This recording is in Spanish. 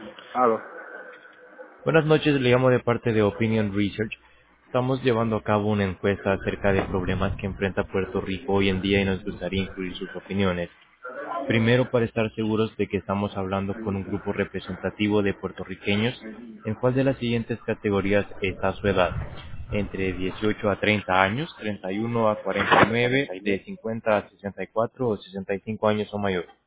Aló. Buenas noches, le llamo de parte de Opinion Research. Estamos llevando a cabo una encuesta acerca de problemas que enfrenta Puerto Rico hoy en día y nos gustaría incluir sus opiniones. Primero, para estar seguros de que estamos hablando con un grupo representativo de puertorriqueños, ¿en cuál de las siguientes categorías está su edad? Entre 18 a 30 años, 31 a 49, de 50 a 64 o 65 años o mayor.